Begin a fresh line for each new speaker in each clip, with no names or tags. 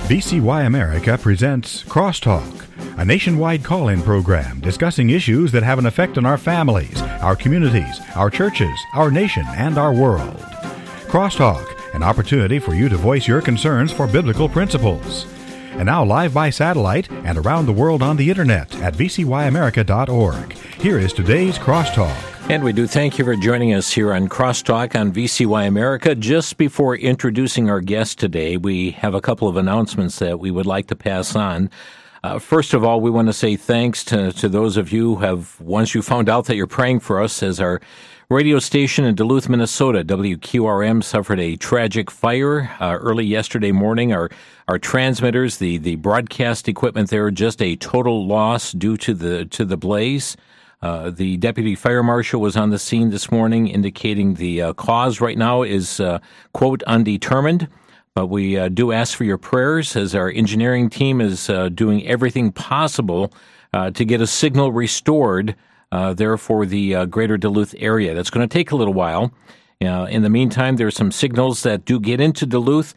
VCY America presents Crosstalk, a nationwide call-in program discussing issues that have an effect on our families, our communities, our churches, our nation, and our world. Crosstalk, an opportunity for you to voice your concerns for biblical principles. And now live by satellite and around the world on the internet at vcyamerica.org. Here is today's Crosstalk.
And we do thank you for joining us here on Crosstalk on VCY America. Just before introducing our guest today, we have a couple of announcements that we would like to pass on. First of all, we want to say thanks to those of you who have, once you found out that you're praying for us, as our radio station in Duluth, Minnesota, WQRM, suffered a tragic fire early yesterday morning. Our transmitters, the broadcast equipment there, just a total loss due to the blaze. The deputy fire marshal was on the scene this morning, indicating the cause right now is, quote, undetermined. But we do ask for your prayers as our engineering team is doing everything possible to get a signal restored there for the greater Duluth area. That's going to take a little while. In the meantime, there are some signals that do get into Duluth,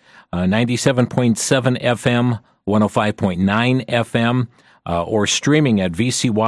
97.7 FM, 105.9 FM, or streaming at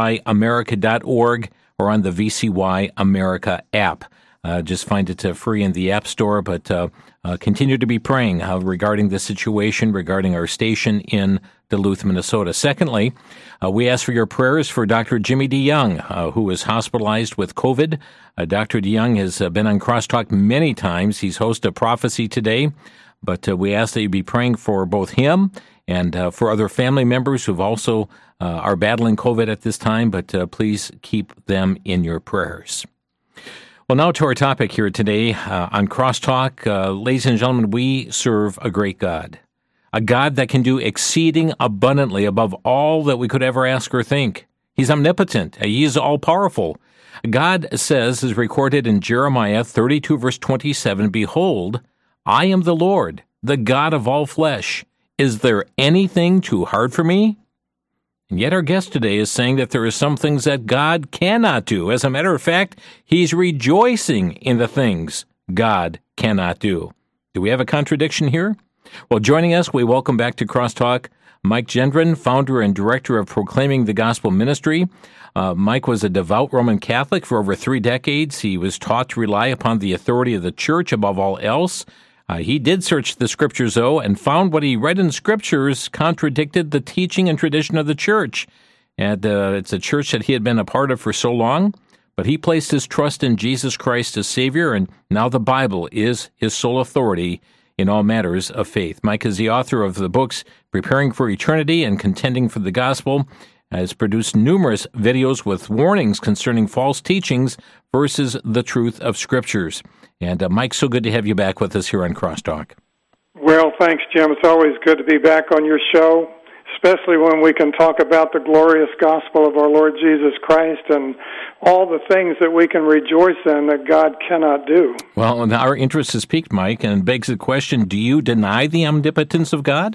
vcyamerica.org or on the VCY America app. Just find it free in the App Store, but continue to be praying regarding the situation, regarding our station in Duluth, Minnesota. Secondly, we ask for your prayers for Dr. Jimmy DeYoung, who is hospitalized with COVID. Dr. DeYoung has been on Crosstalk many times. He's host of Prophecy Today, but we ask that you be praying for both him and for other family members who've also are battling COVID at this time, but please keep them in your prayers. Well, now to our topic here today on Crosstalk. Ladies and gentlemen, we serve a great God, a God that can do exceeding abundantly above all that we could ever ask or think. He's omnipotent. He is all-powerful. God says, as recorded in Jeremiah 32, verse 27, "Behold, I am the Lord, the God of all flesh. Is there anything too hard for me?" And yet our guest today is saying that there are some things that God cannot do. As a matter of fact, he's rejoicing in the things God cannot do. Do we have a contradiction here? Well, joining us, we welcome back to Crosstalk Mike Gendron, founder and director of Proclaiming the Gospel Ministry. Mike was a devout Roman Catholic for over 3 decades. He was taught to rely upon the authority of the church above all else. He did search the Scriptures, though, and found what he read in the Scriptures contradicted the teaching and tradition of the church. And it's a church that he had been a part of for so long, but he placed his trust in Jesus Christ as Savior, and now the Bible is his sole authority in all matters of faith. Mike is the author of the books Preparing for Eternity and Contending for the Gospel, has produced numerous videos with warnings concerning false teachings versus the truth of Scriptures. And Mike, so good to have you back with us here on Crosstalk.
Well, thanks, Jim. It's always good to be back on your show, especially when we can talk about the glorious gospel of our Lord Jesus Christ and all the things that we can rejoice in that God cannot do.
Well, and our interest is piqued, Mike, and begs the question, do you deny the omnipotence of God?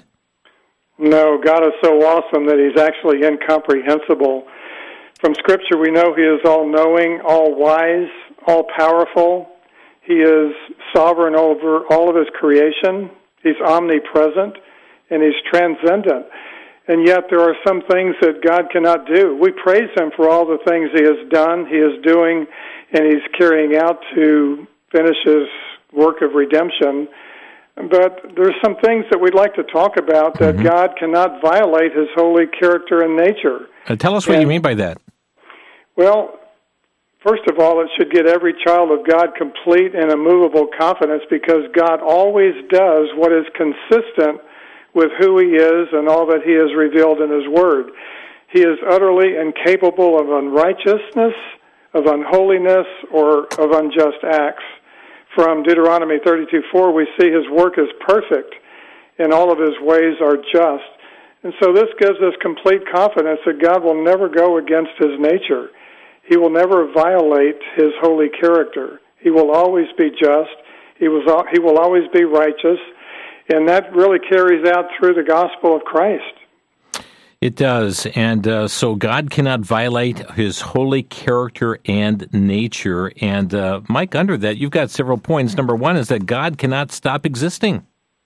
No, God is so awesome that he's actually incomprehensible. From Scripture, we know he is all-knowing, all-wise, all-powerful. He is sovereign over all of his creation. He's omnipresent, and he's transcendent. And yet there are some things that God cannot do. We praise him for all the things he has done, he is doing, and he's carrying out to finish his work of redemption. But there's some things that we'd like to talk about that God cannot violate his holy character and nature.
Tell us what you mean by that.
Well, first of all, it should get every child of God complete and immovable confidence because God always does what is consistent with who he is and all that he has revealed in his word. He is utterly incapable of unrighteousness, of unholiness, or of unjust acts. From Deuteronomy 32:4, we see his work is perfect and all of his ways are just. And so this gives us complete confidence that God will never go against his nature. He will never violate his holy character. He will always be just. He will always be righteous. And that really carries out through the gospel of Christ.
It does. And so God cannot violate his holy character and nature. And Mike, under that, you've got several points. Number one is that God cannot stop existing.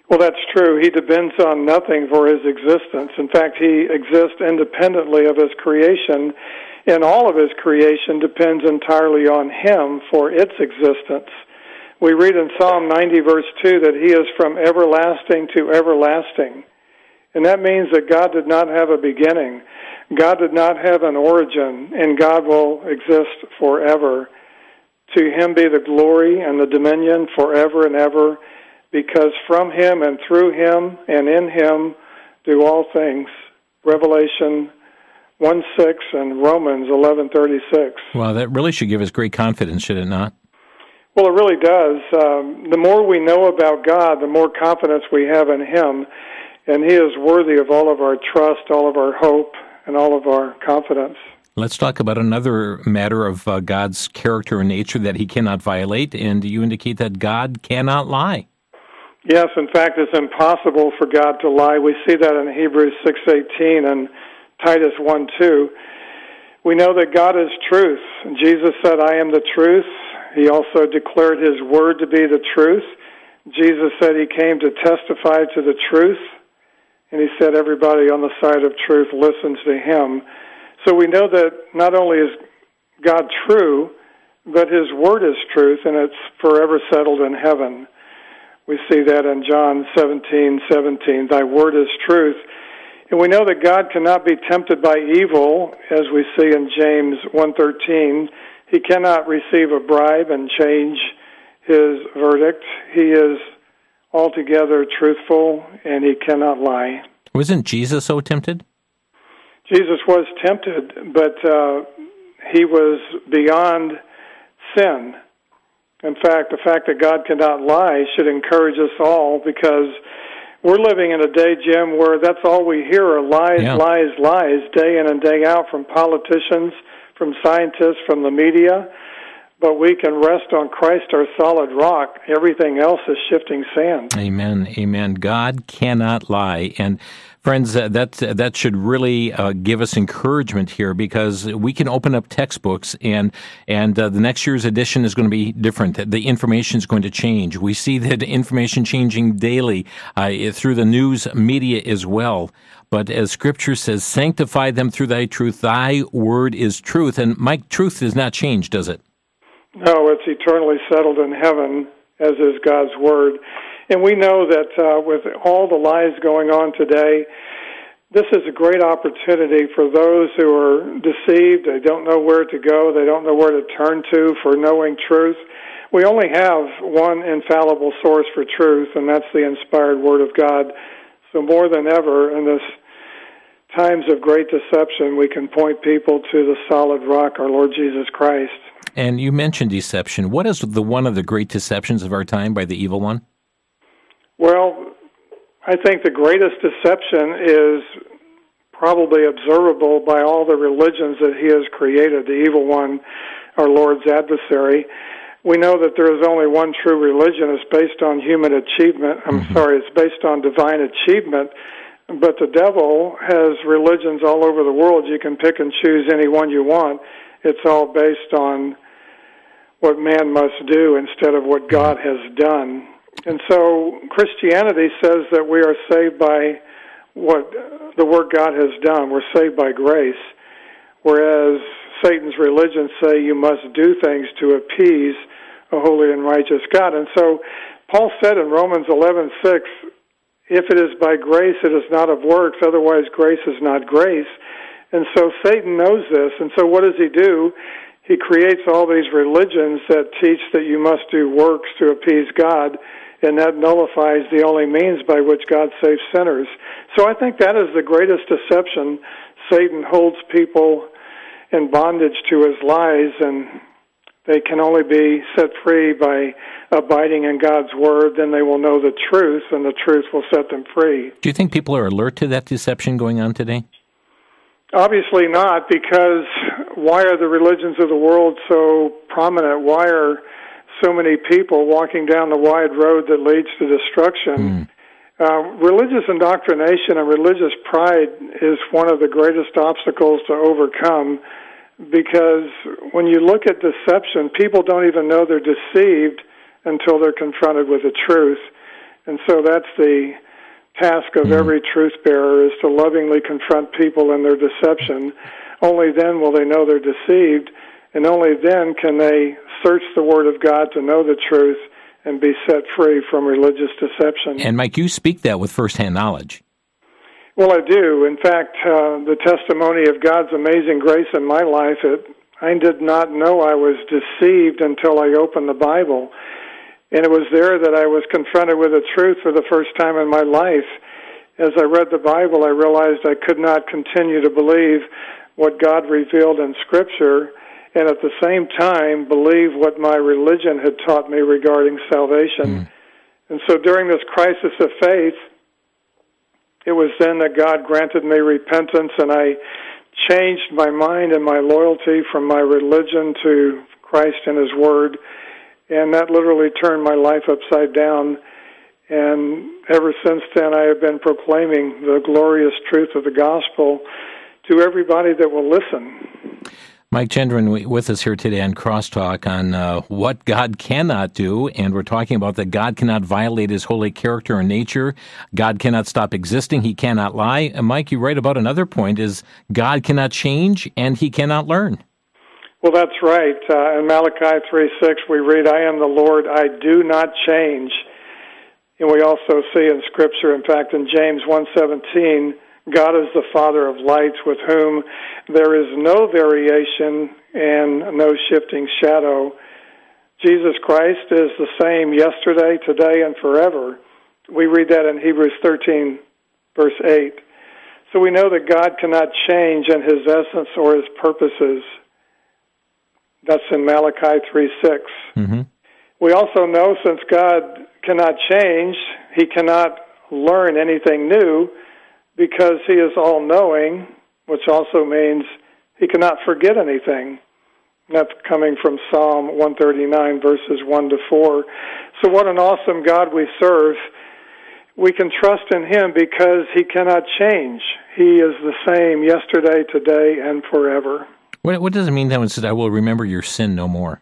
Well, that's true. He depends on nothing for his existence. In fact, he exists independently of his creation, and all of his creation depends entirely on him for its existence. We read in Psalm 90, verse 2, that he is from everlasting to everlasting. And that means that God did not have a beginning. God did not have an origin, and God will exist forever. To him be the glory and the dominion forever and ever, because from him and through him and in him do all things. Revelation 1:6 and Romans 11:36.
Well, that really should give us great confidence, should it not?
Well, it really does. The more we know about God, the more confidence we have in him, and he is worthy of all of our trust, all of our hope, and all of our confidence.
Let's talk about another matter of God's character and nature that he cannot violate, and you indicate that God cannot lie.
Yes, in fact, it's impossible for God to lie. We see that in Hebrews 6:18 and Titus 1:2. We know that God is truth. Jesus said, I am the truth. He also declared his word to be the truth. Jesus said he came to testify to the truth, and he said everybody on the side of truth listens to him. So we know that not only is God true, but his word is truth, and it's forever settled in heaven. We see that in John 17:17, thy word is truth. And we know that God cannot be tempted by evil, as we see in James 1:13. He cannot receive a bribe and change his verdict. He is altogether truthful, and he cannot lie.
Wasn't Jesus so tempted?
Jesus was tempted, but he was beyond sin. In fact, the fact that God cannot lie should encourage us all, because we're living in a day, Jim, where that's all we hear are lies, lies, lies, day in and day out, from politicians, from scientists, from the media. But we can rest on Christ, our solid rock. Everything else is shifting sand.
Amen. Amen. God cannot lie. And friends, that should really give us encouragement here, because we can open up textbooks and the next year's edition is going to be different. The information is going to change. We see that information changing daily through the news media as well. But as Scripture says, sanctify them through thy truth. Thy word is truth. And Mike, truth does not change, does it?
No, it's eternally settled in heaven, as is God's word. And we know that with all the lies going on today, this is a great opportunity for those who are deceived. They don't know where to go. They don't know where to turn to for knowing truth. We only have one infallible source for truth, and that's the inspired Word of God. So more than ever, in this times of great deception, we can point people to the solid rock, our Lord Jesus Christ.
And you mentioned deception. What is one of the great deceptions of our time by the evil one?
Well, I think the greatest deception is probably observable by all the religions that he has created, the evil one, our Lord's adversary. We know that there is only one true religion. It's based on human achievement. It's based on divine achievement. But the devil has religions all over the world. You can pick and choose any one you want. It's all based on what man must do instead of what God has done. And so Christianity says that we are saved by what the work God has done. We're saved by grace, whereas Satan's religions say you must do things to appease a holy and righteous God. And so Paul said in Romans 11:6, if it is by grace, it is not of works, otherwise grace is not grace. And so Satan knows this, and so what does he do? He creates all these religions that teach that you must do works to appease God, and that nullifies the only means by which God saves sinners. So I think that is the greatest deception. Satan holds people in bondage to his lies, and they can only be set free by abiding in God's Word. Then they will know the truth, and the truth will set them free.
Do you think people are alert to that deception going on today?
Obviously not, because why are the religions of the world so prominent? Why are so many people walking down the wide road that leads to destruction? Religious indoctrination and religious pride is one of the greatest obstacles to overcome, because when you look at deception, people don't even know they're deceived until they're confronted with the truth. And so that's the task of every truth bearer, is to lovingly confront people in their deception. Only then will they know they're deceived, and only then can they search the Word of God to know the truth and be set free from religious deception.
And Mike, you speak that with firsthand knowledge.
Well, I do. In fact, the testimony of God's amazing grace in my life, I did not know I was deceived until I opened the Bible. And it was there that I was confronted with the truth for the first time in my life. As I read the Bible, I realized I could not continue to believe what God revealed in Scripture and at the same time believe what my religion had taught me regarding salvation. And so during this crisis of faith, it was then that God granted me repentance, and I changed my mind and my loyalty from my religion to Christ and His Word, and that literally turned my life upside down. And ever since then, I have been proclaiming the glorious truth of the gospel to everybody that will listen.
Mike Gendron with us here today on Crosstalk on what God cannot do, and we're talking about that God cannot violate His holy character and nature. God cannot stop existing. He cannot lie. And Mike, you write about another point, is God cannot change and He cannot learn.
Well, that's right. In Malachi 3:6, we read, "I am the Lord, I do not change." And we also see in Scripture, in fact, in James 1:17, God is the Father of lights, with whom there is no variation and no shifting shadow. Jesus Christ is the same yesterday, today, and forever. We read that in Hebrews 13, verse 8. So we know that God cannot change in His essence or His purposes. That's in Malachi 3:6. Mm-hmm. We also know, since God cannot change, He cannot learn anything new, because He is all-knowing, which also means He cannot forget anything. That's coming from Psalm 139, verses 1 to 4. So what an awesome God we serve. We can trust in Him because He cannot change. He is the same yesterday, today, and forever.
What does it mean then when it says, "I will remember your sin no more"?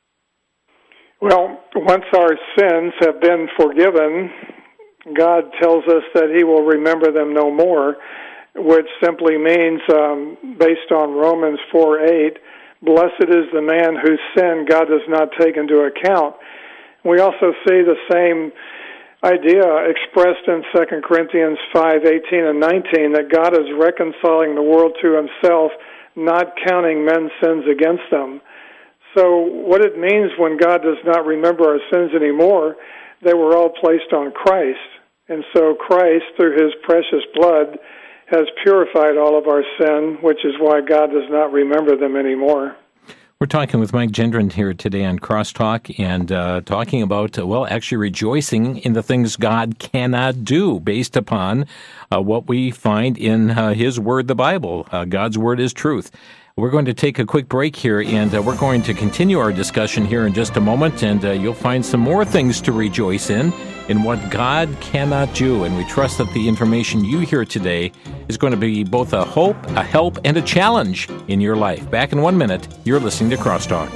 Well, once our sins have been forgiven, God tells us that He will remember them no more, which simply means, based on Romans 4:8, blessed is the man whose sin God does not take into account. We also see the same idea expressed in 2 Corinthians 5:18 and 19, that God is reconciling the world to Himself, not counting men's sins against them. So what it means when God does not remember our sins anymore, they were all placed on Christ. And so Christ, through His precious blood, has purified all of our sin, which is why God does not remember them anymore.
We're talking with Mike Gendron here today on Crosstalk, and talking about, actually rejoicing in the things God cannot do, based upon what we find in His Word, the Bible. God's Word is truth. We're going to take a quick break here, and we're going to continue our discussion here in just a moment, and you'll find some more things to rejoice in what God cannot do. And we trust that the information you hear today is going to be both a hope, a help, and a challenge in your life. Back in 1 minute, you're listening to Crosstalk.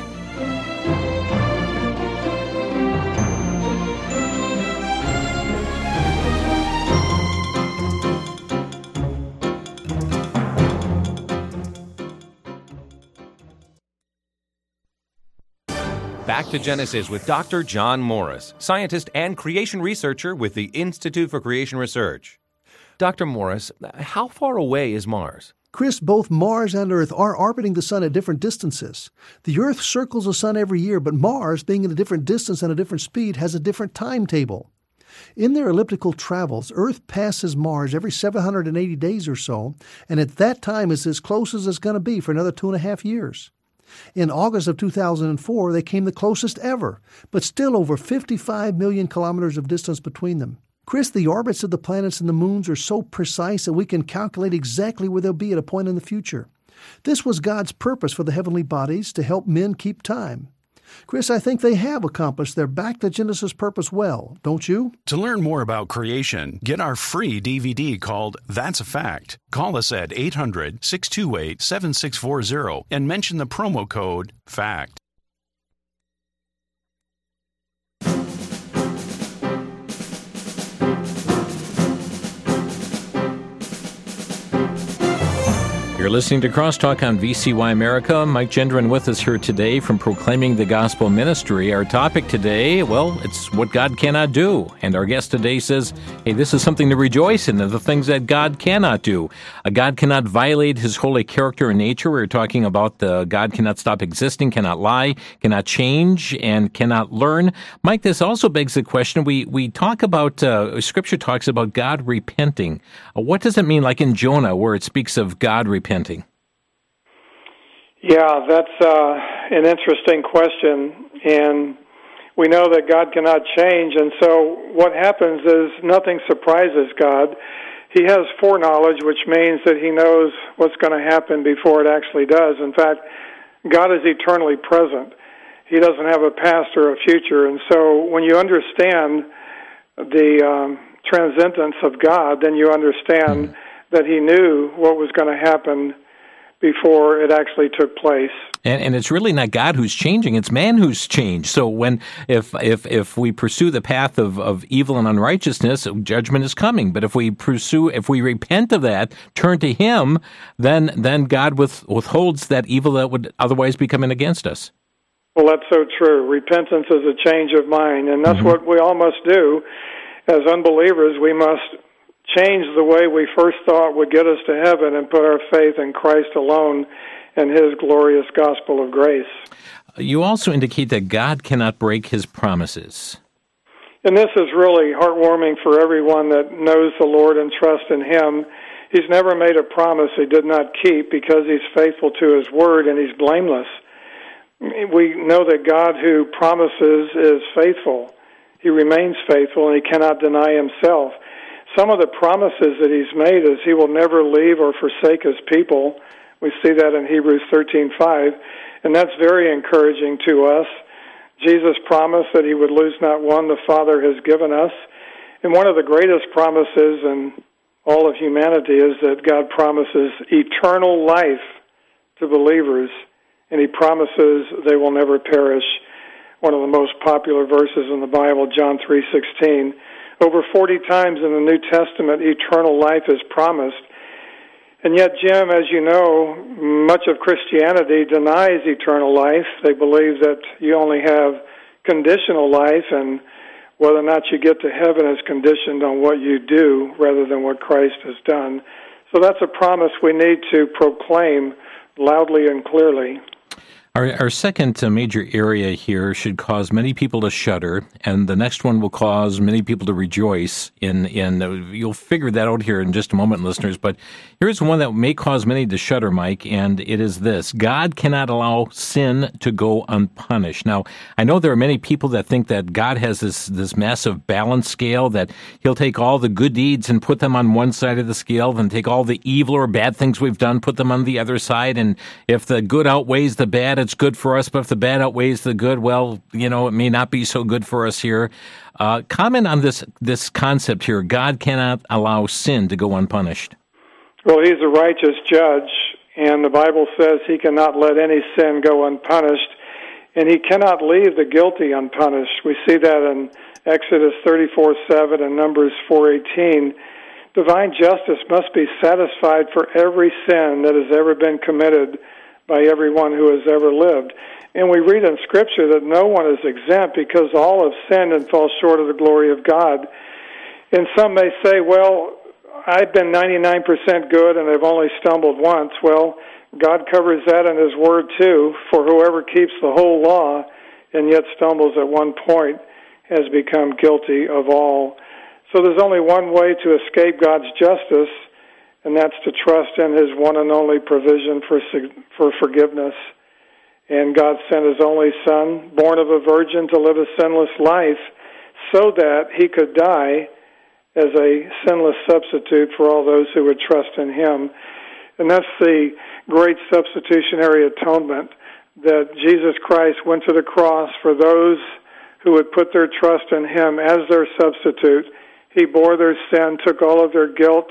Back to Genesis with Dr. John Morris, scientist and creation researcher with the Institute for Creation Research. Dr. Morris, how far away is Mars?
Chris, both Mars and Earth are orbiting the Sun at different distances. The Earth circles the Sun every year, but Mars, being at a different distance and a different speed, has a different timetable. In their elliptical travels, Earth passes Mars every 780 days or so, and at that time is as close as it's going to be for another 2.5 years. In August of 2004, they came the closest ever, but still over 55 million kilometers of distance between them. Chris, the orbits of the planets and the moons are so precise that we can calculate exactly where they'll be at a point in the future. This was God's purpose for the heavenly bodies, to help men keep time. Chris, I think they have accomplished their Back to Genesis purpose well, don't you?
To learn more about creation, get our free DVD called That's a Fact. Call us at 800-628-7640 and mention the promo code FACT.
You're listening to Crosstalk on VCY America. Mike Gendron with us here today from Proclaiming the Gospel Ministry. Our topic today, well, it's what God cannot do. And our guest today says, hey, this is something to rejoice in, the things that God cannot do. God cannot violate his holy character and nature. We're talking about God cannot stop existing, cannot lie, cannot change, and cannot learn. Mike, this also begs the question, we talk about, Scripture talks about God repenting. What does it mean, like in Jonah, where it speaks of God repenting?
Yeah, that's an interesting question, and we know that God cannot change, and so what happens is nothing surprises God. He has foreknowledge, which means that he knows what's going to happen before it actually does. In fact, God is eternally present. He doesn't have a past or a future, and so when you understand the transcendence of God, then you understand that he knew what was going to happen before it actually took place.
And it's really not God who's changing, it's man who's changed. So if we pursue the path of evil and unrighteousness, judgment is coming. But if we repent of that, turn to him, then God withholds that evil that would otherwise be coming against us.
Well, that's so true. Repentance is a change of mind, and that's what we all must do. As unbelievers, we must change the way we first thought would get us to heaven and put our faith in Christ alone and his glorious gospel of grace.
You also indicate that God cannot break his promises.
And this is really heartwarming for everyone that knows the Lord and trusts in him. He's never made a promise he did not keep because he's faithful to his word and he's blameless. We know that God who promises is faithful. He remains faithful and he cannot deny himself. Some of the promises that he's made is he will never leave or forsake his people. We see that in Hebrews 13:5, and that's very encouraging to us. Jesus promised that he would lose not one the Father has given us. And one of the greatest promises in all of humanity is that God promises eternal life to believers, and he promises they will never perish. One of the most popular verses in the Bible, John 3:16. Over 40 times in the New Testament, eternal life is promised. And yet, Jim, as you know, much of Christianity denies eternal life. They believe that you only have conditional life, and whether or not you get to heaven is conditioned on what you do rather than what Christ has done. So that's a promise we need to proclaim loudly and clearly.
Our second major area here should cause many people to shudder, and the next one will cause many people to rejoice. You'll figure that out here in just a moment, listeners, but here's one that may cause many to shudder, Mike, and it is this. God cannot allow sin to go unpunished. Now, I know there are many people that think that God has this massive balance scale, that he'll take all the good deeds and put them on one side of the scale, then take all the evil or bad things we've done, put them on the other side, and if the good outweighs the bad, it's good for us, but if the bad outweighs the good, well, it may not be so good for us here. Comment on this concept here. God cannot allow sin to go unpunished.
Well, he's a righteous judge, and the Bible says he cannot let any sin go unpunished, and he cannot leave the guilty unpunished. We see that in Exodus 34:7 and Numbers 4:18. Divine justice must be satisfied for every sin that has ever been committed by everyone who has ever lived. And we read in Scripture that no one is exempt because all have sinned and fall short of the glory of God. And some may say, well, I've been 99% good and I've only stumbled once. Well, God covers that in his word too. For whoever keeps the whole law and yet stumbles at one point has become guilty of all. So there's only one way to escape God's justice, and that's to trust in his one and only provision for forgiveness. And God sent his only Son, born of a virgin, to live a sinless life so that he could die as a sinless substitute for all those who would trust in him. And that's the great substitutionary atonement, that Jesus Christ went to the cross for those who would put their trust in him as their substitute. He bore their sin, took all of their guilt,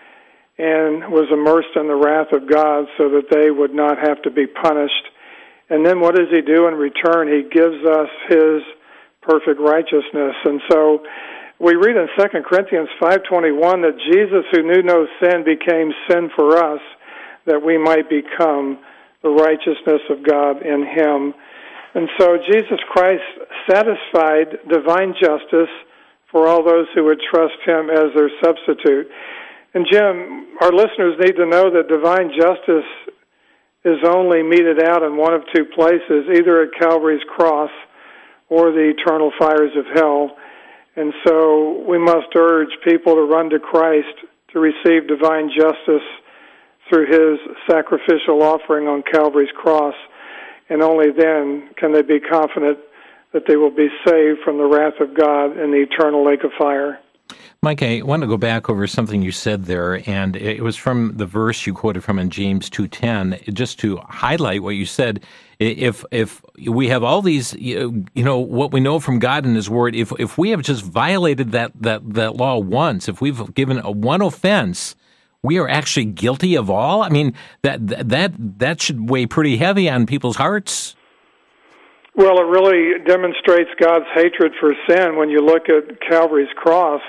and was immersed in the wrath of God so that they would not have to be punished. And then what does he do in return? He gives us his perfect righteousness. And so we read in 2 Corinthians 5:21 that Jesus, who knew no sin, became sin for us, that we might become the righteousness of God in him. And so Jesus Christ satisfied divine justice for all those who would trust him as their substitute. And Jim, our listeners need to know that divine justice is only meted out in one of two places, either at Calvary's cross or the eternal fires of hell. And so we must urge people to run to Christ to receive divine justice through his sacrificial offering on Calvary's cross, and only then can they be confident that they will be saved from the wrath of God in the eternal lake of fire.
Mike, I want to go back over something you said there, and it was from the verse you quoted from in James 2:10, just to highlight what you said. If we have all these, what we know from God and his word, if we have just violated that law once, if we've given one offense, we are actually guilty of all? I mean, that should weigh pretty heavy on people's hearts.
Well, it really demonstrates God's hatred for sin when you look at Calvary's cross.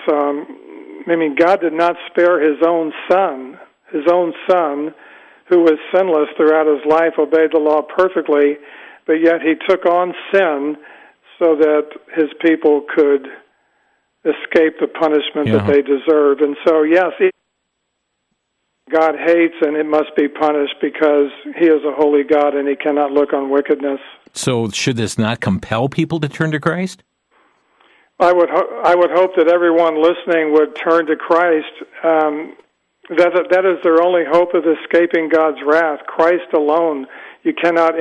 God did not spare his own son, who was sinless throughout his life, obeyed the law perfectly, but yet he took on sin so that his people could escape the punishment that they deserved. And so, yes, God hates, and it must be punished because he is a holy God and he cannot look on wickedness.
So should this not compel people to turn to Christ?
I would hope that everyone listening would turn to Christ. That is their only hope of escaping God's wrath. Christ alone. You cannot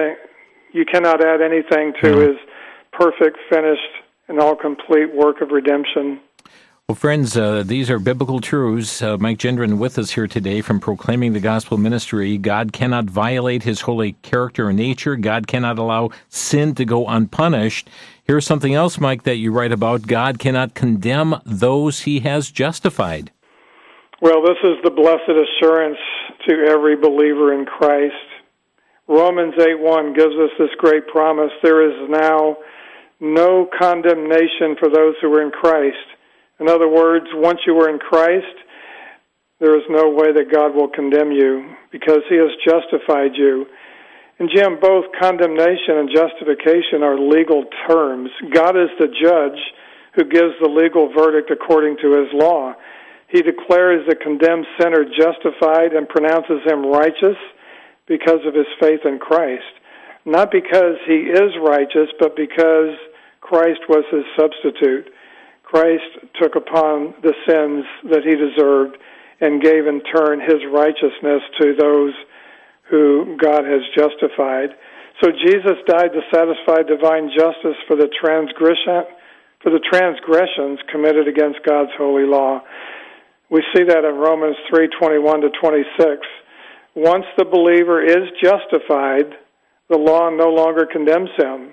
add anything to his perfect, finished, and all complete work of redemption.
Well, friends, these are biblical truths. Mike Gendron with us here today from Proclaiming the Gospel Ministry. God cannot violate his holy character and nature. God cannot allow sin to go unpunished. Here's something else, Mike, that you write about. God cannot condemn those he has justified.
Well, this is the blessed assurance to every believer in Christ. Romans 8:1 gives us this great promise. There is now no condemnation for those who are in Christ. In other words, once you are in Christ, there is no way that God will condemn you because he has justified you. And Jim, both condemnation and justification are legal terms. God is the judge who gives the legal verdict according to his law. He declares the condemned sinner justified and pronounces him righteous because of his faith in Christ. Not because he is righteous, but because Christ was his substitute. Christ took upon the sins that he deserved and gave in turn his righteousness to those who God has justified. So Jesus died to satisfy divine justice for the transgressions committed against God's holy law. We see that in Romans 3:21 to 26. Once the believer is justified, the law no longer condemns him.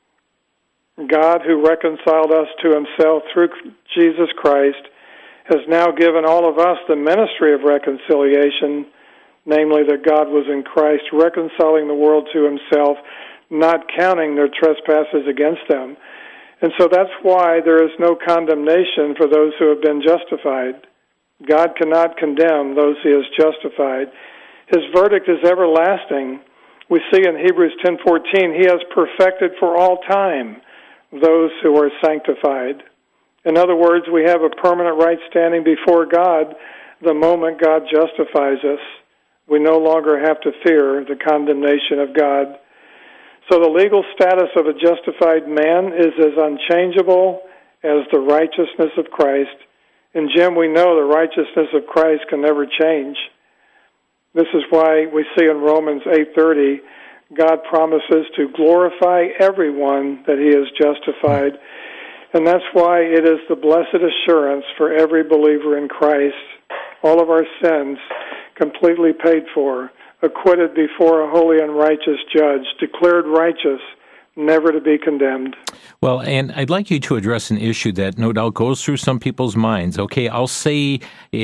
God, who reconciled us to himself through Jesus Christ, has now given all of us the ministry of reconciliation, namely that God was in Christ reconciling the world to himself, not counting their trespasses against them. And so that's why there is no condemnation for those who have been justified. God cannot condemn those he has justified. His verdict is everlasting. We see in Hebrews 10:14, he has perfected for all time those who are sanctified. In other words, we have a permanent right standing before God the moment God justifies us. We no longer have to fear the condemnation of God. So the legal status of a justified man is as unchangeable as the righteousness of Christ. And Jim, we know the righteousness of Christ can never change. This is why we see in Romans 8:30, God promises to glorify everyone that he has justified. And that's why it is the blessed assurance for every believer in Christ. All of our sins completely paid for, acquitted before a holy and righteous judge, declared righteous never to be condemned.
Well, and I'd like you to address an issue that no doubt goes through some people's minds. Okay, I'll say,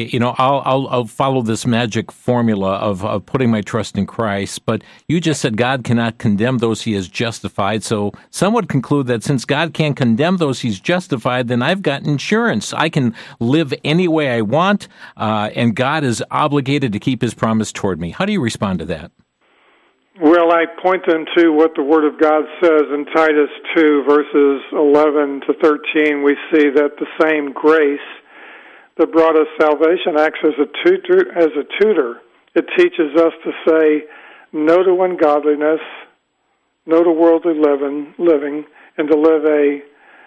I'll follow this magic formula of putting my trust in Christ, but you just said God cannot condemn those he has justified. So some would conclude that since God can't condemn those he's justified, then I've got insurance. I can live any way I want, and God is obligated to keep his promise toward me. How do you respond to that?
Well, I point them to what the Word of God says in Titus 2, verses 11 to 13. We see that the same grace that brought us salvation acts as a tutor. It teaches us to say no to ungodliness, no to worldly living, and to live a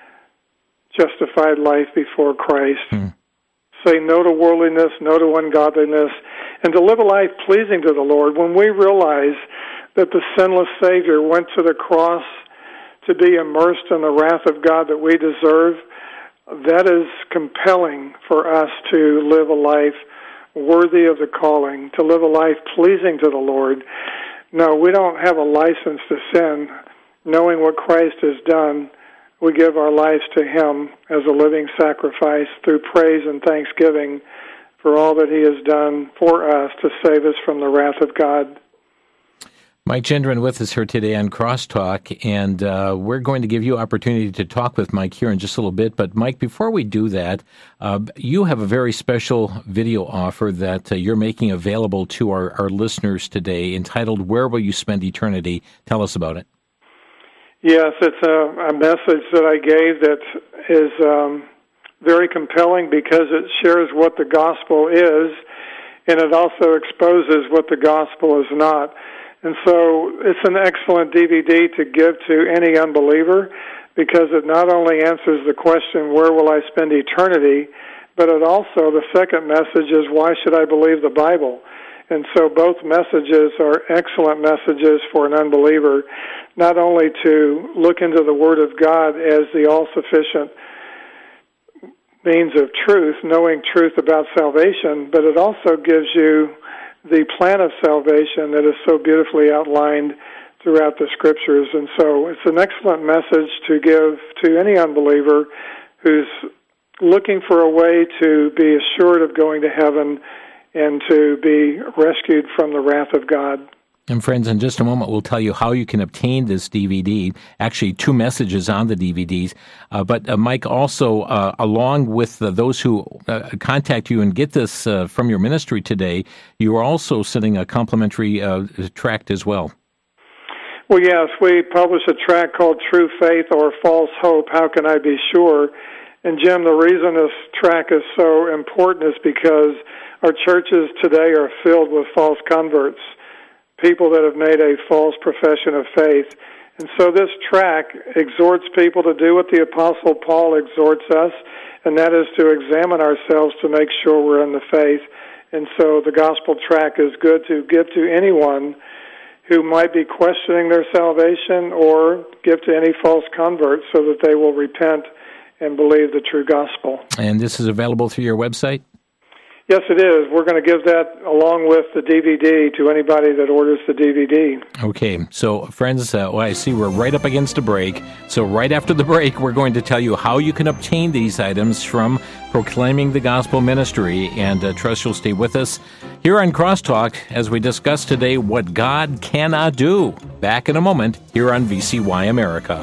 justified life before Christ. Say no to worldliness, no to ungodliness, and to live a life pleasing to the Lord. When we realize that the sinless Savior went to the cross to be immersed in the wrath of God that we deserve, that is compelling for us to live a life worthy of the calling, to live a life pleasing to the Lord. No, we don't have a license to sin. Knowing what Christ has done, we give our lives to him as a living sacrifice through praise and thanksgiving for all that he has done for us to save us from the wrath of God.
Mike Gendron with us here today on Crosstalk, and we're going to give you opportunity to talk with Mike here in just a little bit. But Mike, before we do that, you have a very special video offer that you're making available to our listeners today entitled, Where Will You Spend Eternity? Tell us about it.
Yes, it's a message that I gave that is very compelling because it shares what the gospel is, and it also exposes what the gospel is not. And so it's an excellent DVD to give to any unbeliever because it not only answers the question, where will I spend eternity, but it also, the second message is, why should I believe the Bible? And so both messages are excellent messages for an unbeliever, not only to look into the Word of God as the all-sufficient means of truth, knowing truth about salvation, but it also gives you the plan of salvation that is so beautifully outlined throughout the Scriptures. And so it's an excellent message to give to any unbeliever who's looking for a way to be assured of going to heaven and to be rescued from the wrath of God.
And friends, in just a moment, we'll tell you how you can obtain this DVD. Actually, 2 messages on the DVDs. But Mike, also, along with those who contact you and get this from your ministry today, you are also sending a complimentary tract as well.
Well, yes, we publish a tract called True Faith or False Hope, How Can I Be Sure? And Jim, the reason this tract is so important is because our churches today are filled with false converts, people that have made a false profession of faith. And so this tract exhorts people to do what the Apostle Paul exhorts us, and that is to examine ourselves to make sure we're in the faith. And so the gospel tract is good to give to anyone who might be questioning their salvation, or give to any false converts so that they will repent and believe the true gospel.
And this is available through your website?
Yes, it is. We're going to give that along with the DVD to anybody that orders the DVD.
Okay. So, friends, I see we're right up against a break. So right after the break, we're going to tell you how you can obtain these items from Proclaiming the Gospel Ministry. And trust you'll stay with us here on Crosstalk as we discuss today what God cannot do. Back in a moment here on VCY America.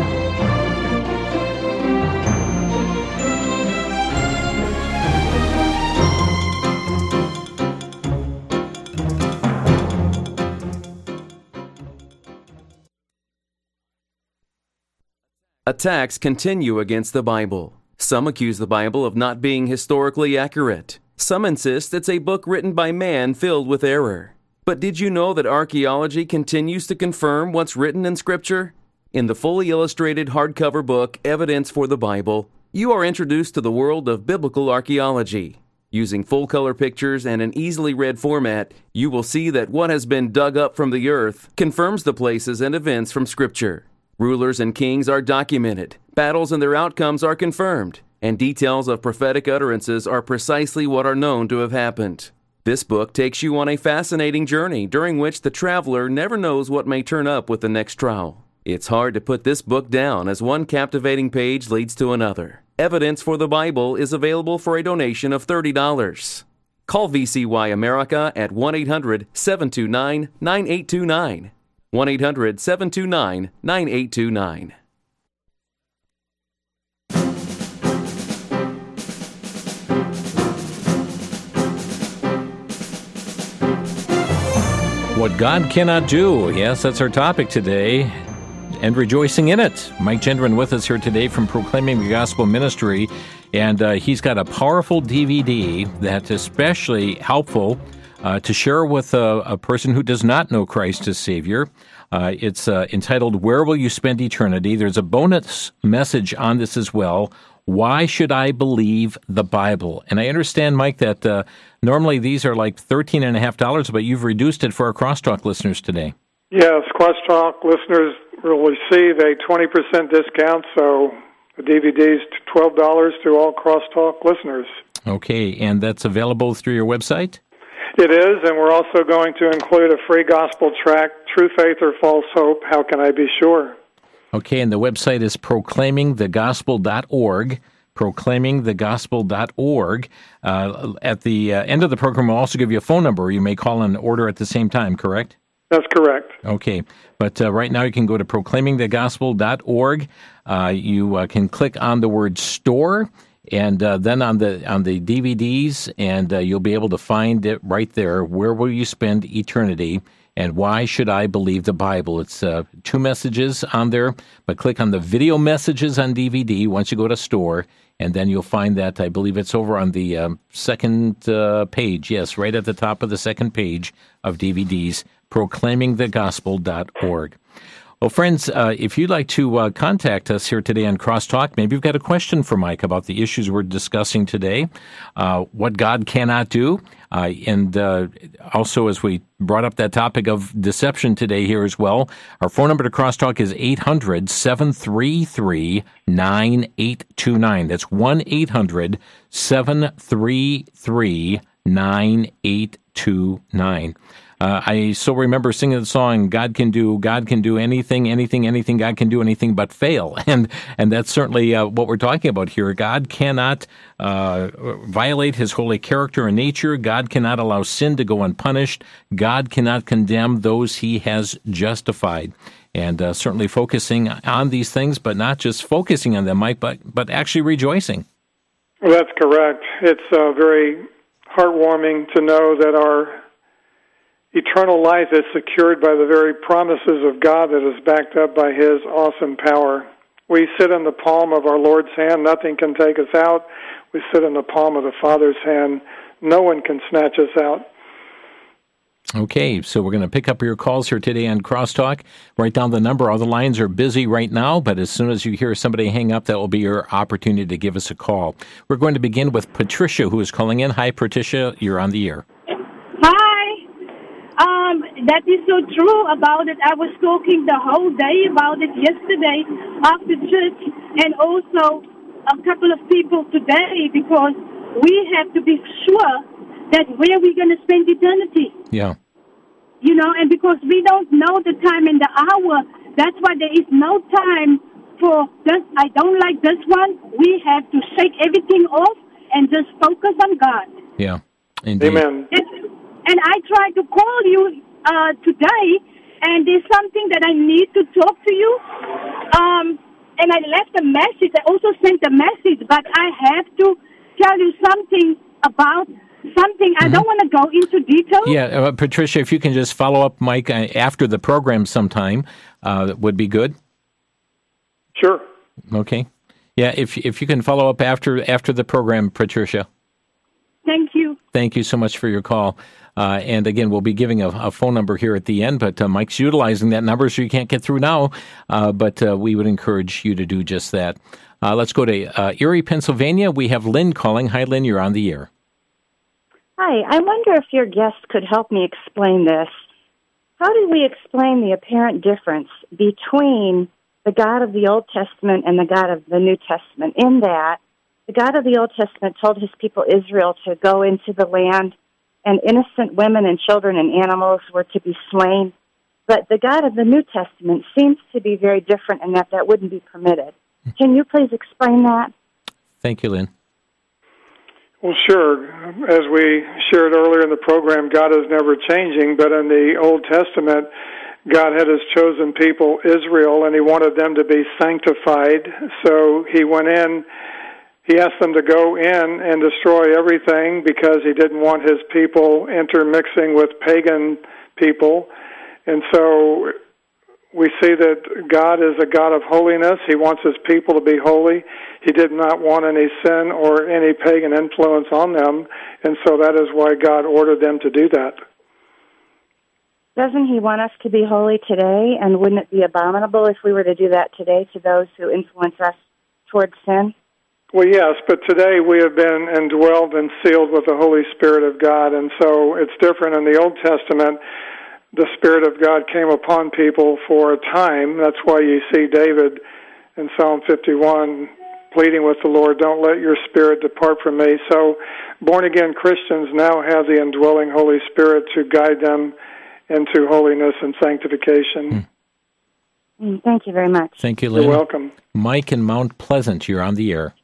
Attacks continue against the Bible. Some accuse the Bible of not being historically accurate. Some insist it's a book written by man filled with error. But did you know that archaeology continues to confirm what's written in Scripture? In the fully illustrated hardcover book, Evidence for the Bible, you are introduced to the world of biblical archaeology. Using full-color pictures and an easily read format, you will see that what has been dug up from the earth confirms the places and events from Scripture. Rulers and kings are documented, battles and their outcomes are confirmed, and details of prophetic utterances are precisely what are known to have happened. This book takes you on a fascinating journey during which the traveler never knows what may turn up with the next trial. It's hard to put this book down as one captivating page leads to another. Evidence for the Bible is available for a donation of $30. Call VCY America at 1-800-729-9829. 1-800-729-9829.
What God cannot do. Yes, that's our topic today. And rejoicing in it. Mike Gendron with us here today from Proclaiming the Gospel Ministry. And he's got a powerful DVD that's especially helpful to share with a person who does not know Christ as Savior. It's entitled, Where Will You Spend Eternity? There's a bonus message on this as well. Why should I believe the Bible? And I understand, Mike, that normally these are like $13.50, but you've reduced it for our Crosstalk listeners today.
Yes, Crosstalk listeners will receive a 20% discount, so the DVD's $12 to all Crosstalk listeners.
Okay, and that's available through your website?
It is, and we're also going to include a free gospel tract, True Faith or False Hope, How Can I Be Sure?
Okay, and the website is proclaimingthegospel.org, proclaimingthegospel.org. At the end of the program, we'll also give you a phone number. You may call and order at the same time, correct?
That's correct.
Okay, but right now you can go to proclaimingthegospel.org. You can click on the word store, and then on the DVDs, and you'll be able to find it right there. Where will you spend eternity? And why should I believe the Bible? It's 2 messages on there, but click on the video messages on DVD once you go to store, and then you'll find that. I believe it's over on the second page. Yes, right at the top of the second page of DVDs, proclaimingthegospel.org. Well, friends, if you'd like to contact us here today on Crosstalk, maybe you've got a question for Mike about the issues we're discussing today, what God cannot do, and also as we brought up that topic of deception today here as well, our phone number to Crosstalk is 800-733-9829. That's 1-800-733-9829. I still remember singing the song, God can do anything, God can do anything but fail. And that's certainly what we're talking about here. God cannot violate his holy character and nature. God cannot allow sin to go unpunished. God cannot condemn those he has justified. And certainly focusing on these things, but not just focusing on them, Mike, but actually rejoicing.
Well, that's correct. It's very heartwarming to know that our eternal life is secured by the very promises of God that is backed up by his awesome power. We sit in the palm of our Lord's hand. Nothing can take us out. We sit in the palm of the Father's hand. No one can snatch us out.
Okay, so we're going to pick up your calls here today on Crosstalk. Write down the number. All the lines are busy right now, but as soon as you hear somebody hang up, that will be your opportunity to give us a call. We're going to begin with Patricia, who is calling in. Hi, Patricia. You're on the air.
Hi. That is so true about it. I was talking the whole day about it yesterday after church, and also a couple of people today, because we have to be sure that where we're going to spend eternity.
Yeah.
You know, and because we don't know the time and the hour, that's why there is no time for this. I don't like this one. We have to shake everything off and just focus on God.
Yeah, indeed.
Amen.
And I tried to call you today, and there's something that I need to talk to you. And I left a message. I also sent a message, but I have to tell you something about something. I don't want to go into detail.
Yeah, Patricia, if you can just follow up, Mike, after the program sometime, that would be good.
Sure.
Okay. Yeah, if you can follow up after the program, Patricia.
Thank you.
Thank you so much for your call. And again, we'll be giving a phone number here at the end, but Mike's utilizing that number, so you can't get through now. But we would encourage you to do just that. Let's go to Erie, Pennsylvania. We have Lynn calling. Hi, Lynn. You're on the air.
Hi. I wonder if your guest could help me explain this. How do we explain the apparent difference between the God of the Old Testament and the God of the New Testament, in that the God of the Old Testament told his people Israel to go into the land, and innocent women and children and animals were to be slain. But the God of the New Testament seems to be very different in that wouldn't be permitted. Can you please explain that?
Thank you, Lynn.
Well, sure. As we shared earlier in the program, God is never changing, but in the Old Testament, God had his chosen people, Israel, and he wanted them to be sanctified. So he went in, he asked them to go in and destroy everything because he didn't want his people intermixing with pagan people. And so we see that God is a God of holiness. He wants his people to be holy. He did not want any sin or any pagan influence on them, and so that is why God ordered them to do that.
Doesn't he want us to be holy today, and wouldn't it be abominable if we were to do that today to those who influence us towards sin?
Well, yes, but today we have been indwelled and sealed with the Holy Spirit of God, and so it's different in the Old Testament. The Spirit of God came upon people for a time. That's why you see David in Psalm 51 pleading with the Lord, don't let your spirit depart from me. So born-again Christians now have the indwelling Holy Spirit to guide them into holiness and sanctification.
Thank you very much.
Thank you, Lynn.
You're welcome.
Mike in Mount Pleasant, you're on the air.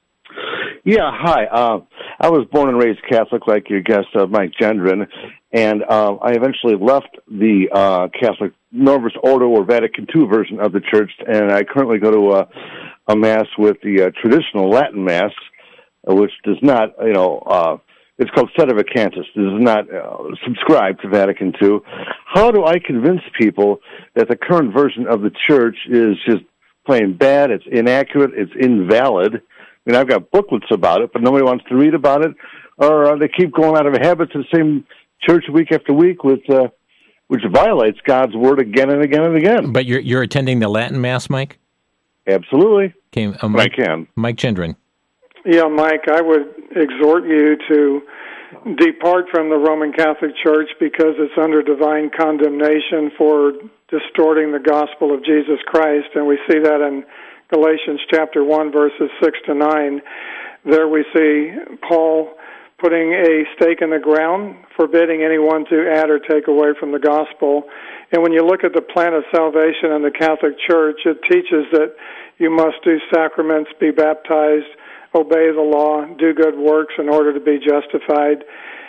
Yeah, hi. I was born and raised Catholic like your guest, Mike Gendron, and I eventually left the Catholic Novus Ordo or Vatican II version of the church, and I currently go to a Mass with the traditional Latin Mass, which does not, it's called Sedevacantis, does not subscribe to Vatican II. How do I convince people that the current version of the church is just plain bad, it's inaccurate, it's invalid? I mean, I've got booklets about it, but nobody wants to read about it, or they keep going out of habit to the same church week after week, which violates God's word again and again and again.
But you're attending the Latin Mass, Mike?
Absolutely.
Okay,
I can.
Mike Gendron.
Yeah, Mike, I would exhort you to depart from the Roman Catholic Church because it's under divine condemnation for distorting the gospel of Jesus Christ, and we see that in Galatians chapter 1, verses 6 to 9. There we see Paul putting a stake in the ground, forbidding anyone to add or take away from the gospel. And when you look at the plan of salvation in the Catholic Church, it teaches that you must do sacraments, be baptized, obey the law, do good works in order to be justified.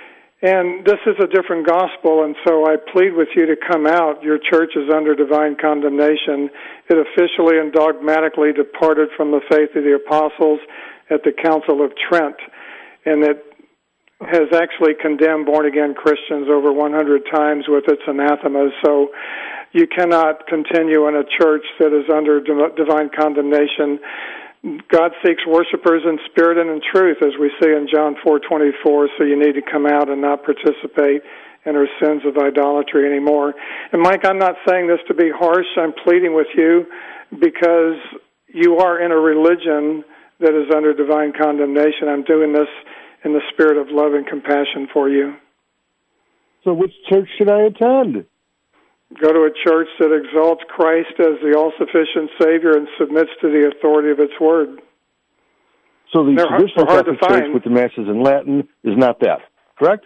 And this is a different gospel, and so I plead with you to come out. Your church is under divine condemnation. It officially and dogmatically departed from the faith of the apostles at the Council of Trent, and it has actually condemned born-again Christians over 100 times with its anathemas. So you cannot continue in a church that is under divine condemnation. God seeks worshipers in spirit and in truth, as we see in John 4:24, so you need to come out and not participate in our sins of idolatry anymore. And Mike, I'm not saying this to be harsh. I'm pleading with you because you are in a religion that is under divine condemnation. I'm doing this in the spirit of love and compassion for you.
So which church should I attend?
Go to a church that exalts Christ as the all-sufficient Savior and submits to the authority of its word.
So the traditional Catholic Church with the Masses in Latin is not that, correct?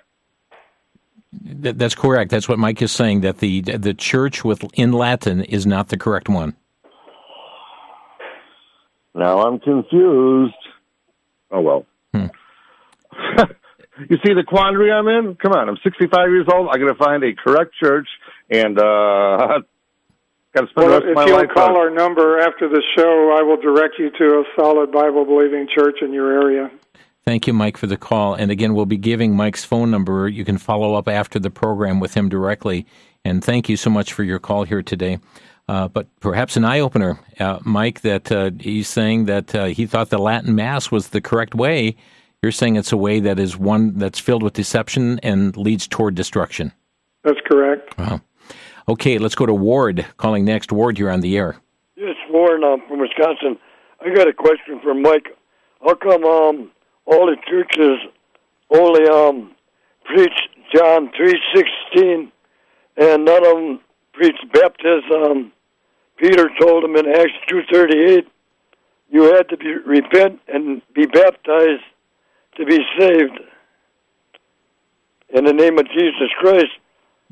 That's correct. That's what Mike is saying, that the church in Latin is not the correct one.
Now I'm confused. Oh, well. You see the quandary I'm in? Come on, I'm 65 years old. I'm going to find a correct church, and got to spend the rest of my life.
If you'll call our number after the show, I will direct you to a solid Bible-believing church in your area.
Thank you, Mike, for the call. And again, we'll be giving Mike's phone number. You can follow up after the program with him directly. And thank you so much for your call here today. But perhaps an eye-opener, Mike, that he's saying that he thought the Latin Mass was the correct way. You're saying it's a way that is one that's filled with deception and leads toward destruction.
That's correct.
Wow. Okay, let's go to Ward. Calling next. Ward, you're on the air.
Yes, Warren, I'm from Wisconsin. I got a question for Mike. How come all the churches only preach John 3:16 and none of them preach baptism? Peter told them in Acts 2:38, you had to repent and be baptized to be saved in the name of Jesus Christ.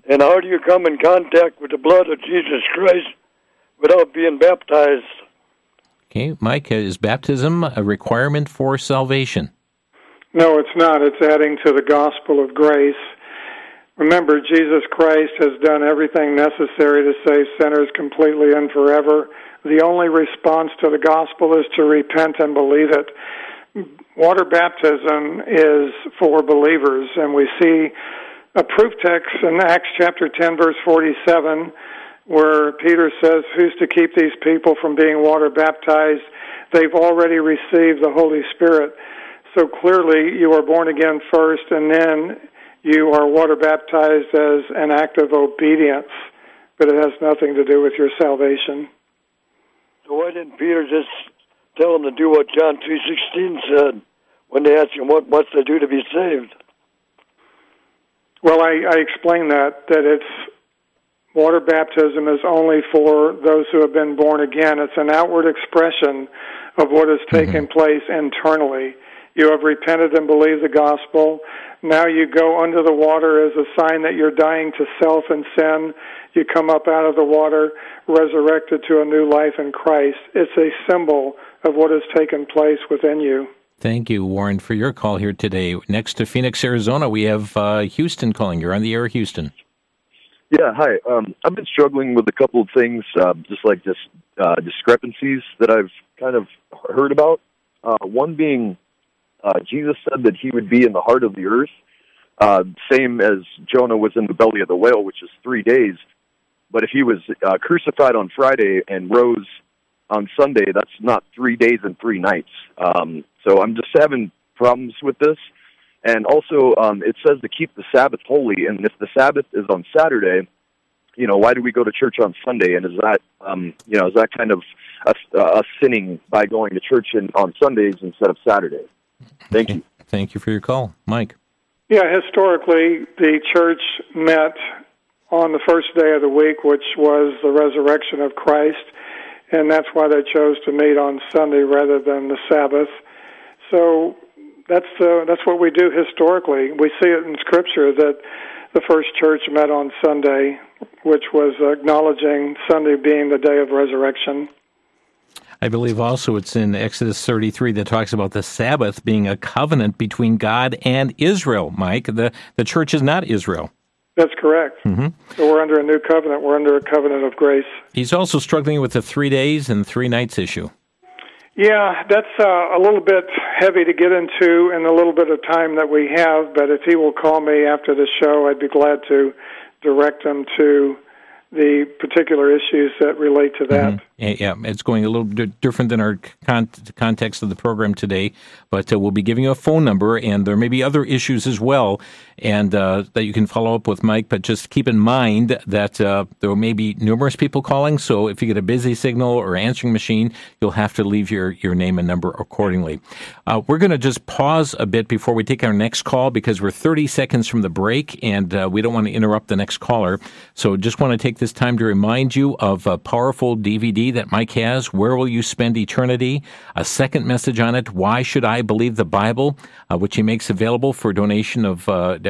And how do you come in contact with the blood of Jesus Christ without being baptized?
Okay, Mike, is baptism a requirement for salvation?
No, it's not. It's adding to the gospel of grace. Remember, Jesus Christ has done everything necessary to save sinners completely and forever. The only response to the gospel is to repent and believe it. Water baptism is for believers, and we see a proof text in Acts chapter 10, verse 47, where Peter says, who's to keep these people from being water baptized? They've already received the Holy Spirit. So clearly you are born again first, and then you are water baptized as an act of obedience, but it has nothing to do with your salvation.
So why didn't Peter just tell them to do what John 3:16 said when they asked him what must they do to be saved?
Well, I explained that it's water baptism is only for those who have been born again. It's an outward expression of what has taken place internally. You have repented and believed the gospel. Now you go under the water as a sign that you're dying to self and sin. You come up out of the water, resurrected to a new life in Christ. It's a symbol of what has taken place within you.
Thank you, Warren, for your call here today. Next to Phoenix, Arizona, we have Houston calling. You're on the air, Houston.
Yeah, hi. I've been struggling with a couple of things, discrepancies that I've kind of heard about. One being Jesus said that he would be in the heart of the earth, same as Jonah was in the belly of the whale, which is 3 days. But if he was crucified on Friday and rose on Sunday, that's not 3 days and 3 nights. So I'm just having problems with this. And also, it says to keep the Sabbath holy, and if the Sabbath is on Saturday, why do we go to church on Sunday? And is that kind of us sinning by going to church on Sundays instead of Saturdays? Thank you.
Thank you for your call. Mike.
Yeah, historically, the church met on the first day of the week, which was the resurrection of Christ, and that's why they chose to meet on Sunday rather than the Sabbath. So that's what we do historically. We see it in Scripture that the first church met on Sunday, which was acknowledging Sunday being the day of resurrection.
I believe also it's in Exodus 33 that talks about the Sabbath being a covenant between God and Israel, Mike. The church is not Israel.
That's correct. So we're under a new covenant. We're under a covenant of grace.
He's also struggling with the 3 days and 3 nights issue.
Yeah, that's a little bit heavy to get into in the little bit of time that we have, but if he will call me after the show, I'd be glad to direct him to the particular issues that relate to that.
Yeah, it's going a little bit different than our context of the program today, but we'll be giving you a phone number, and there may be other issues as well, and that you can follow up with Mike, but just keep in mind that there may be numerous people calling, so if you get a busy signal or answering machine, you'll have to leave your name and number accordingly. We're going to just pause a bit before we take our next call because we're 30 seconds from the break, and we don't want to interrupt the next caller, so just want to take this time to remind you of a powerful DVD that Mike has, Where Will You Spend Eternity? A second message on it, Why Should I Believe the Bible? Which he makes available for a donation of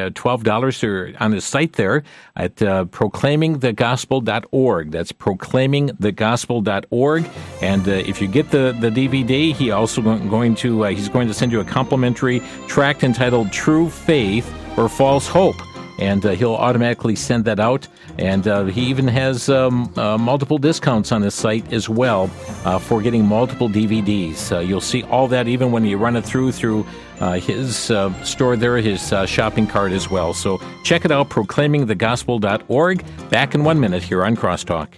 $12 on his site there at proclaimingthegospel.org. That's proclaimingthegospel.org. And if you get the DVD, he's going to send you a complimentary tract entitled True Faith or False Hope. And he'll automatically send that out. And he even has multiple discounts on his site as well for getting multiple DVDs. You'll see all that even when you run it through his store there, his shopping cart as well. So check it out, proclaimingthegospel.org. Back in 1 minute here on Crosstalk.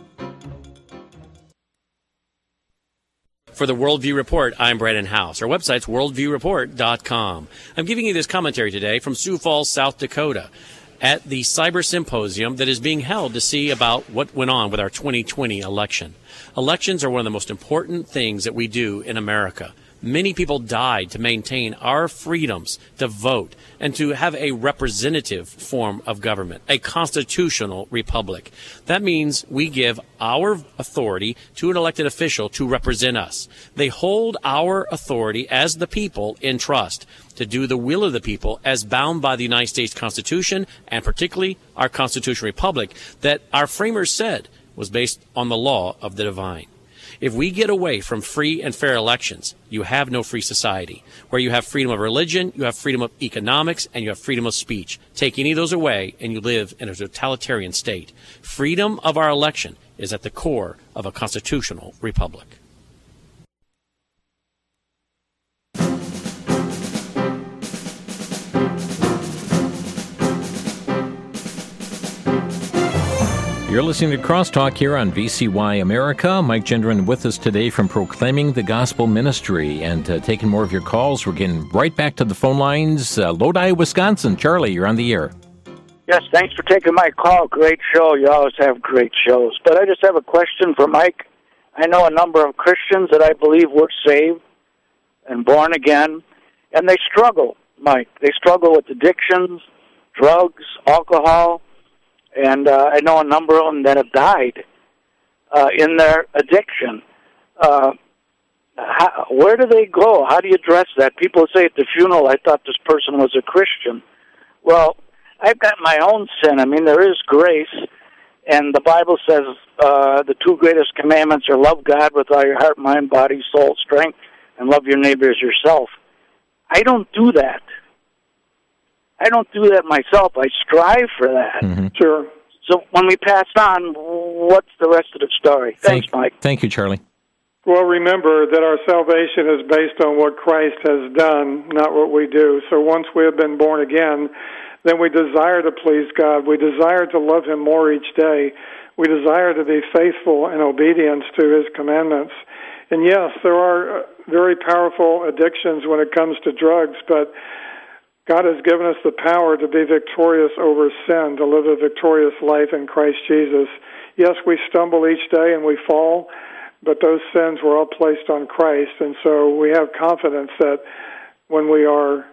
For the Worldview Report, I'm Brandon House. Our website's worldviewreport.com. I'm giving you this commentary today from Sioux Falls, South Dakota, at the Cyber Symposium that is being held to see about what went on with our 2020 election. Elections are one of the most important things that we do in America. Many people died to maintain our freedoms to vote and to have a representative form of government, a constitutional republic. That means we give our authority to an elected official to represent us. They hold our authority as the people in trust to do the will of the people as bound by the United States Constitution, and particularly our constitutional republic that our framers said was based on the law of the divine. If we get away from free and fair elections, you have no free society. Where you have freedom of religion, you have freedom of economics, and you have freedom of speech. Take any of those away, and you live in a totalitarian state. Freedom of our election is at the core of a constitutional republic.
You're listening to Crosstalk here on VCY America. Mike Gendron with us today from Proclaiming the Gospel Ministry, and taking more of your calls. We're getting right back to the phone lines. Lodi, Wisconsin. Charlie, you're on the air.
Yes, thanks for taking my call. Great show. You always have great shows. But I just have a question for Mike. I know a number of Christians that I believe were saved and born again, and they struggle, Mike. They struggle with addictions, drugs, alcohol. And I know a number of them that have died in their addiction. Where do they go? How do you address that? People say at the funeral, I thought this person was a Christian. Well, I've got my own sin. I mean, there is grace. And the Bible says the two greatest commandments are love God with all your heart, mind, body, soul, strength, and love your neighbor as yourself. I don't do that. I don't do that myself. I strive for that.
Mm-hmm.
Sure.
So when we pass on, what's the rest of the story? Thanks, Mike.
Thank you, Charlie.
Well, remember that our salvation is based on what Christ has done, not what we do. So once we have been born again, then we desire to please God. We desire to love Him more each day. We desire to be faithful in obedience to His commandments. And yes, there are very powerful addictions when it comes to drugs, but God has given us the power to be victorious over sin, to live a victorious life in Christ Jesus. Yes, we stumble each day and we fall, but those sins were all placed on Christ. And so we have confidence that when we are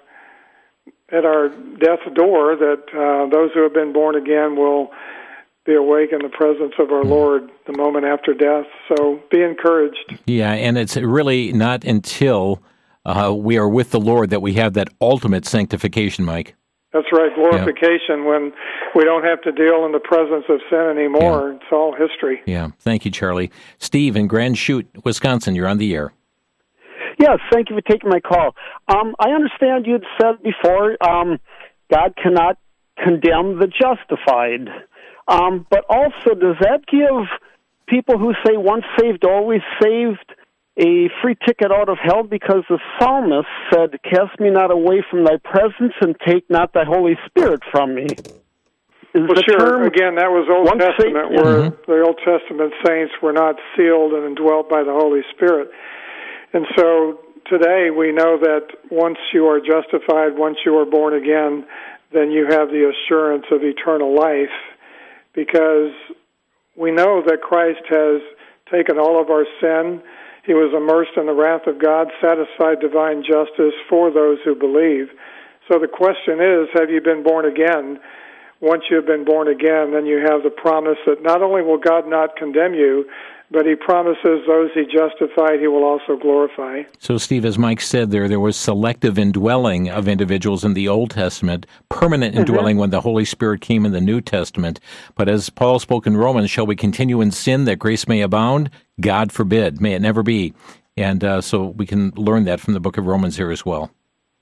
at our death's door, that those who have been born again will be awake in the presence of our Lord the moment after death. So be encouraged.
Yeah, and it's really not until we are with the Lord that we have that ultimate sanctification, Mike.
That's right, glorification, when we don't have to deal in the presence of sin anymore. Yeah. It's all history.
Yeah, thank you, Charlie. Steve in Grand Chute, Wisconsin, you're on the air.
Yes, thank you for taking my call. I understand you had said before God cannot condemn the justified. But also, does that give people who say once saved, always saved, a free ticket out of hell? Because the psalmist said, "Cast me not away from thy presence, and take not thy Holy Spirit from me."
Well, sure. Again, that was Old Testament, where the Old Testament saints were not sealed and indwelt by the Holy Spirit. And so today we know that once you are justified, once you are born again, then you have the assurance of eternal life, because we know that Christ has taken all of our sin. He was immersed in the wrath of God, satisfied divine justice for those who believe. So the question is, have you been born again? Once you have been born again, then you have the promise that not only will God not condemn you, but He promises those He justified, He will also glorify.
So, Steve, as Mike said there was selective indwelling of individuals in the Old Testament, permanent indwelling when the Holy Spirit came in the New Testament. But as Paul spoke in Romans, shall we continue in sin that grace may abound? God forbid. May it never be. And so we can learn that from the book of Romans here as well.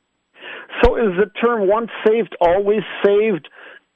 So is the term once saved, always saved,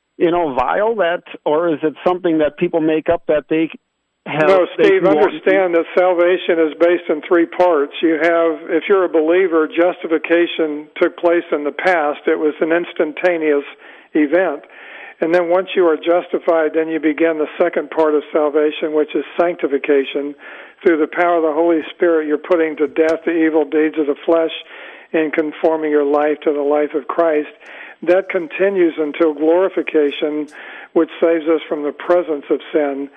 vile, or is it something that people make up that they have?
No, Steve, understand that salvation is based in three parts. You have, if you're a believer, justification took place in the past. It was an instantaneous event. And then once you are justified, then you begin the second part of salvation, which is sanctification. Through the power of the Holy Spirit, you're putting to death the evil deeds of the flesh and conforming your life to the life of Christ. That continues until glorification, which saves us from the presence of sin.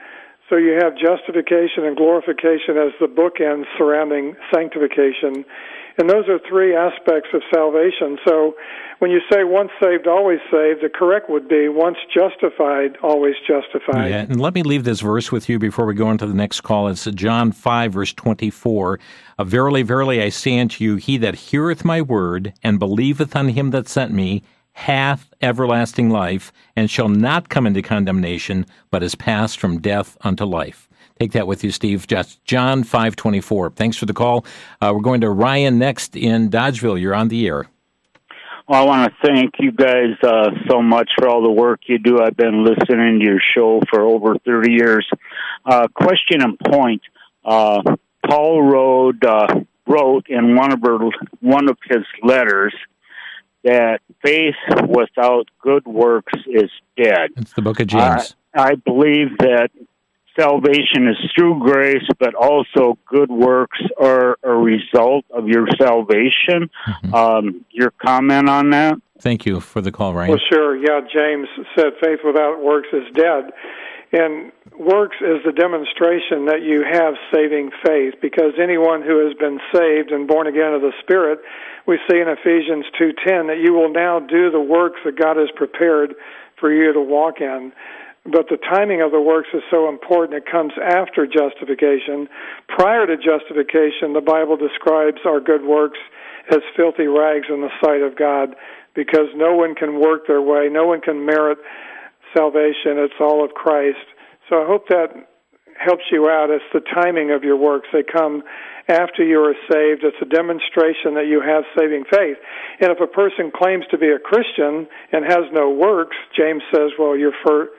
So you have justification and glorification as the bookends surrounding sanctification. And those are three aspects of salvation. So when you say once saved, always saved, the correct would be once justified, always justified.
Yeah, and let me leave this verse with you before we go on to the next call. It's John 5, verse 24. Verily, verily, I say unto you, he that heareth my word and believeth on him that sent me hath everlasting life, and shall not come into condemnation, but is passed from death unto life. Take that with you, Steve. Just John 5:24. Thanks for the call. We're going to Ryan next in Dodgeville. You're on the air.
Well, I want to thank you guys so much for all the work you do. I've been listening to your show for over 30 years. Question and point. Paul wrote in one of his letters that faith without good works is dead.
It's the book of James.
I believe that salvation is through grace, but also good works are a result of your salvation. Mm-hmm. Your comment on that?
Thank you for the call, Ryan.
Well, sure. Yeah, James said faith without works is dead. And works is the demonstration that you have saving faith, because anyone who has been saved and born again of the Spirit, we see in Ephesians 2:10 that you will now do the works that God has prepared for you to walk in. But the timing of the works is so important. It comes after justification. Prior to justification, the Bible describes our good works as filthy rags in the sight of God, because no one can work their way, no one can merit salvation. It's all of Christ. So I hope that helps you out. It's the timing of your works. They come after you are saved. It's a demonstration that you have saving faith. And if a person claims to be a Christian and has no works, James says, well, your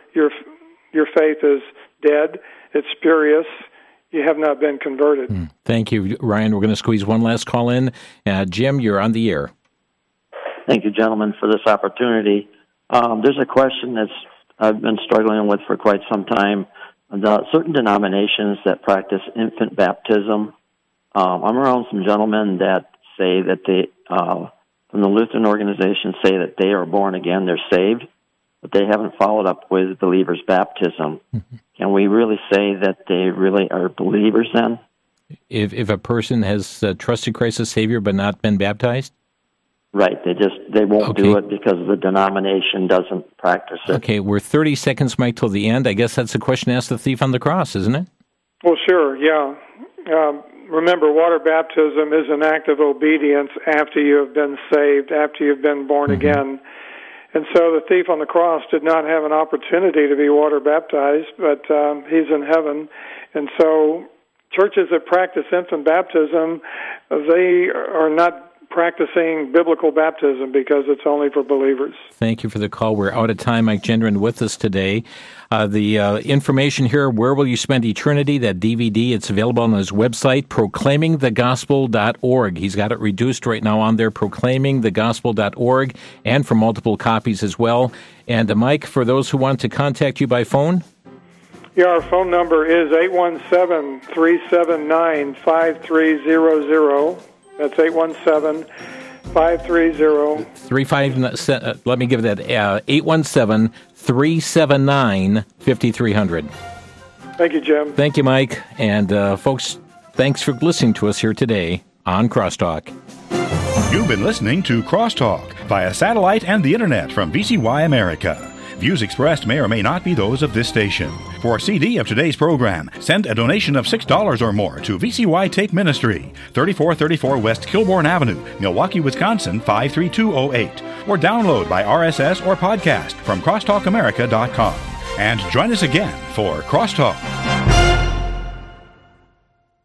faith is dead. It's spurious. You have not been converted.
Thank you, Ryan. We're going to squeeze one last call in. Jim, you're on the air.
Thank you, gentlemen, for this opportunity. There's a question I've been struggling with for quite some time. Certain denominations that practice infant baptism. I'm around some gentlemen that say that they, from the Lutheran organization, say that they are born again, they're saved, but they haven't followed up with believers' baptism. Mm-hmm. Can we really say that they really are believers then?
If a person has trusted Christ as Savior but not been baptized?
Right. They won't do it because the denomination doesn't practice it.
Okay, we're 30 seconds, Mike, till the end. I guess that's a question asked the thief on the cross, isn't it?
Well, sure, yeah. Remember, water baptism is an act of obedience after you have been saved, after you've been born again. And so the thief on the cross did not have an opportunity to be water baptized, but he's in heaven. And so churches that practice infant baptism, they are not practicing biblical baptism because it's only for believers.
Thank you for the call. We're out of time. Mike Gendron with us today. The information here, Where Will You Spend Eternity, that DVD, it's available on his website, proclaimingthegospel.org. He's got it reduced right now on there, proclaimingthegospel.org, and for multiple copies as well. And Mike, for those who want to contact you by phone?
Yeah, our phone number is 817-379-5300. That's 817-530.
Let me give that 817-379-5300.
Thank you, Jim.
Thank you, Mike. And folks, thanks for listening to us here today on Crosstalk.
You've been listening to Crosstalk via satellite and the internet from VCY America. Views expressed may or may not be those of this station. For a CD of today's program, send a donation of $6 or more to VCY Tape Ministry, 3434 West Kilbourne Avenue, Milwaukee, Wisconsin, 53208. Or download by RSS or podcast from crosstalkamerica.com. And join us again for Crosstalk.